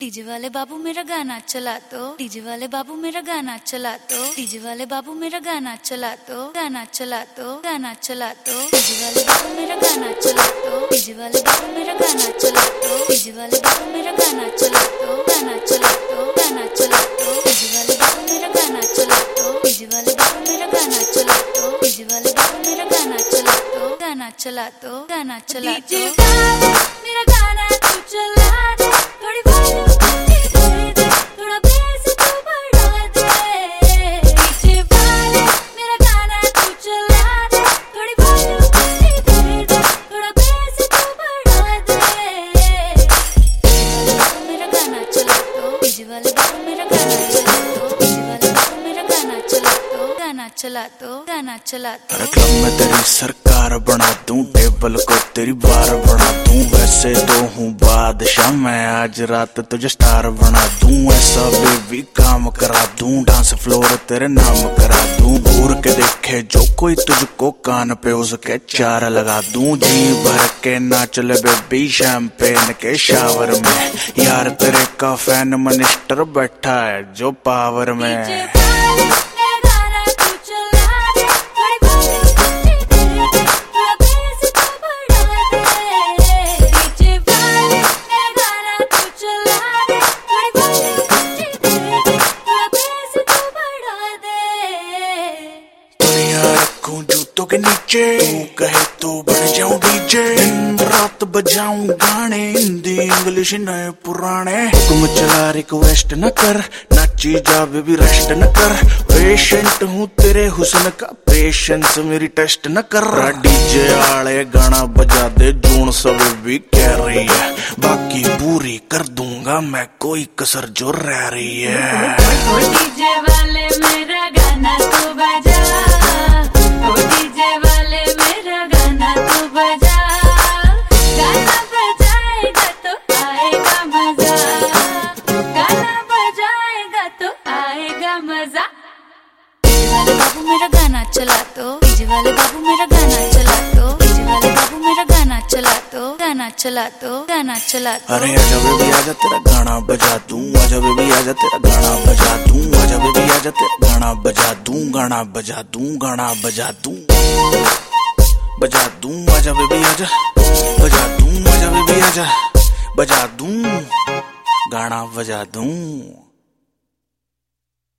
DJ वाले बाबू मेरा गाना चला तो, डीजे वाले बाबू मेरा गाना चला तो, डीजे वाले बाबू मेरा गाना चला तो, गाना चला तो, गाना चला तो, डीजे वाले बाबू मेरा गाना चला तो, डीजे वाले बाबू मेरा गाना चला तो, डीजे वाले बाबू मेरा गाना चला तो, गाना चला तो, गाना चला तो, डीजे वाले बाबू मेरा गाना चला तो, डीजे वाले बाबू मेरा गाना चला तो, डीजे वाले बाबू मेरा गाना चला तो, गाना चला तो, गाना चला तो, मेरा गाना तू चला दे, थोड़ी वॉल्यूम दे दे, थोड़ा बेस तू बढ़ा दे, डीजे वाले मेरा गाना तू चला दे, थोड़ी वॉल्यूम दे दे, थोड़ा बेस तू बढ़ा दे, मेरा गाना चला तो, डीजे वाले बाबू मेरा गाना चला तो, डीजे वाले बाबू मेरा गाना चला तो, गाना चला तो, गाना चला तो, क्लब में तेरी सरकार बना दूं, टेबल को तेरी बार बना दूं, वैसे तो हूँ बादशाह मैं, आज रात तुझे स्टार बना दूं, ऐसा बेबी काम करा दूं, डांस फ्लोर तेरे नाम करा दूं, घूर के देखे जो कोई तुझको कान पे उसके चार लगा दूं, जी भर के नाच ले बेबी शैंपेन के शावर में, यार तेरे का फैन मिनिस्टर बैठा है जो पावर में। जूतों के नीचे तू कहे तो बन जाऊं डीजे, दिन रात बजाऊं गाने, हिंदी इंग्लिश नए पुराने, हुक्म चला रिक्वेस्ट न कर, नाची जा बेबी रेस्ट न कर, पेशेंट हूँ तेरे हुस्न का, पेशेंस मेरी टेस्ट न कर, डीजे आले गाना बजा दे, जून सब भी कह रही है, बाकी पूरी कर दूंगा मैं कोई कसर जो रह रही है। डीजे वाले मेरा गाना तू बजा, डीजे वाले मेरा गाना तू बजा, गाना बजाएगा तो आएगा मजा, गाना बजाएगा तो आएगा मजा, डीजे वाले बाबू मेरा गाना चला तो, डीजे वाले बाबू मेरा गाना चला तो, डीजे वाले बाबू मेरा गाना चला तो, गाना चला तो, गाना चला तो, अरे आजा बेबी आजा तेरा गाना बजा दूं, आजा बेबी आजा तेरा गाना बजा दूं, आजा बेबी आजा तेरा गाना बजा दूं, गाना बजा दूं, गाना बजा दूं, बजा दूं, आजा बेबी आजा बजा दूं, आजा बेबी आजा बजा दूं, गाना बजा दूं।